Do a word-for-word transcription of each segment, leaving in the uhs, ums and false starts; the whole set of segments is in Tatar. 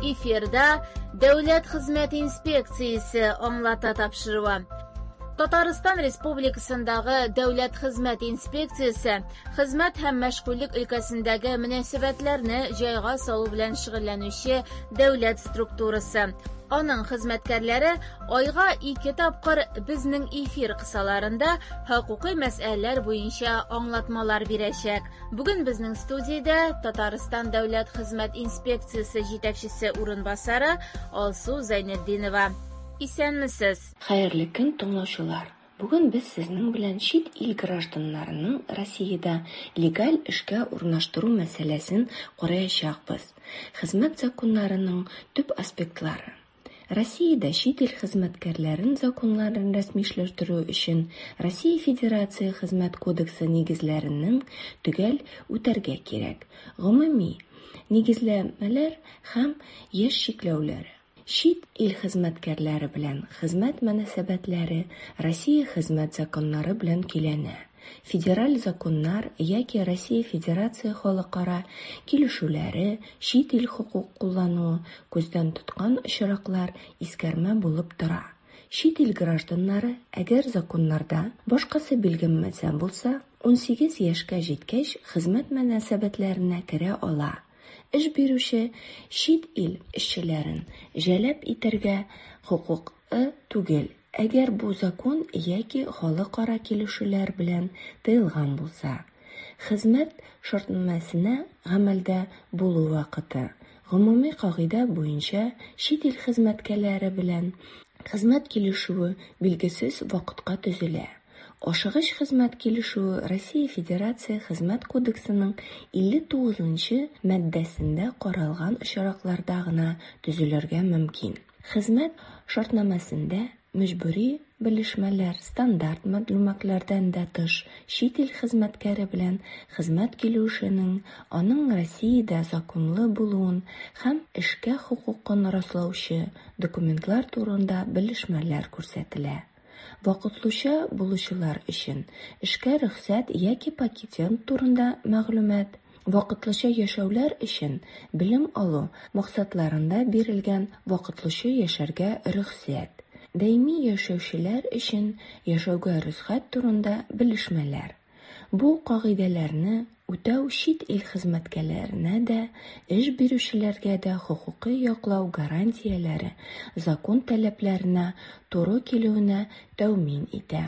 Эфирда Дәүләт хезмәт инспекциясе аңлата тапшыруы. Татарстан Республикасындагы Дәүләт хезмәт инспекциясе хезмәт һәм мәшгульлек өлкәсендәге мөнәсәбәтләрне җайга салу белән шөгыльләнүче дәүләт структурасы. Аның хезмәткәрләре айга ике тапкыр безнең эфир кысаларында хокукый мәсьәләләр буенча аңлатмалар бирәчәк. Бүген безнең студиядә Татарстан Дәүләт хезмәт инспекциясе җитәкчесе урынбасары Алсу Зәйнетдинова. Исәнмесез? Хәерле көн, тыңлаучылар. Бүген без сезнең белән чит ил гражданнарының Россиядә легаль эшкә урнаштыру мәсьәләсен караячакбыз. Хезмәт законнарының төп аспектлары. Россиядә чит ил хезмәткәрләрен законнарын рәсмишләштерү өчен Россия Федерация Хезмәт кодексы нигезләренең төгәл үтәргә кирәк. Гомуми нигезләмәләр һәм яшь чикләүләре. Чит ил хезмәткәрләре белән хезмәт мөнәсәбәтләре Россия хезмәт законнары белән киләнә. Федераль законнар яки Россия Федерация халыкара килешүләре, чит ил хукук куллану күздән тоткан очраклар искәрмә булып тора. Чит ил гражданнары, әгәр законнарда башкасы билгеләнмәсә булса, ун сигез яшькә җиткәч хезмәт мөнәсәбәтләренә керә ала. Эш бирүче чит ил эшчеләрен җәлеп итәргә хокукы түгел, әгәр бу закон яки халыкара килешүләр белән тыелган булса. Хезмәт шартнамәсенә гамәлдә булу вакыты. Гомуми кагыйдә буенча чит ил хезмәткәрләре белән хезмәт килешүе билгесез вакытка төзелә. Ашыгыч хезмәт килешүе Россия Федерация Хезмәт кодексының илле тугызынчы маддәсендә каралган очракларда гына төзелергә мөмкин. Хезмәт шартнамәсендә мәҗбүри белешмәләр, стандарт мәгълүматлардан да тыш чит ил хезмәткәре белән хезмәт килешүенең аның Россиядә законлы булуын һәм эшкә хокукын раслаучы документлар турында белешмәләр күрсәтелә. Вакытлыча булучылар өчен эшкә рөхсәт яки патент турында мәгълүмат, вакытлыча яшәүләр өчен белем алу максатларында бирелгән вакытлыча яшәргә рөхсәт, даими яшәүчеләр өчен яшәүгә рөхсәт турында белешмәләр. Бу кагыйдәләрне үтәү чит ил хезмәткәрләренә дә, эш бирүчеләргә дә хокукый яклау гарантияләре закон таләпләренә туры килүенә тәэмин итә.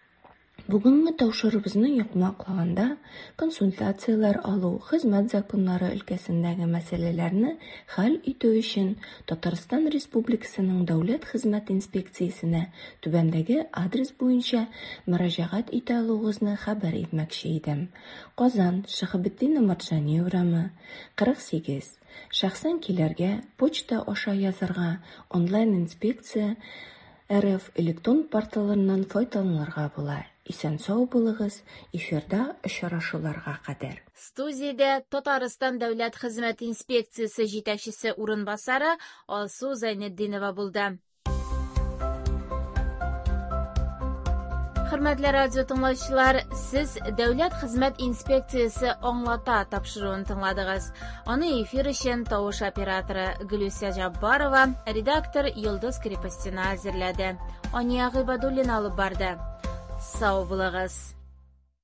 Бүгенге тапшырыбызны якмаклаганда консультациялар алу, хезмәт законнары өлкәсендәге мәсьәләләрне хәл итү өчен Татарстан Республикасының Дәүләт хезмәт инспекциясенә түбәндәге адрес буенча мөрәҗәгать итә алуыгызны хәбәр итмәкче идем. Казан, Шәһабетдин Омарҗани урамы, кырык сигез. Шәхсән килергә, почта аша язарга, онлайн инспекция РФ электрон порталыннан файдаланырга була. Исән-сау булыгыз, эфирда очрашуларга кадәр. Студиядә Татарстан Дәүләт хезмәт инспекциясе җитәкчесе урынбасары Алсу Зәйнетдинова булды. Хөрмәтле радио тыңлаучылар, сез Дәүләт хезмәт инспекциясе аңлата тапшыруын тыңладыгыз. Аны эфир өчен тавыш операторы Гөлүсә Җаббарова, редактор Йолдыз Крепостина әзерләде. Ания Гыйбадуллина алып барды. Сау булыгыз.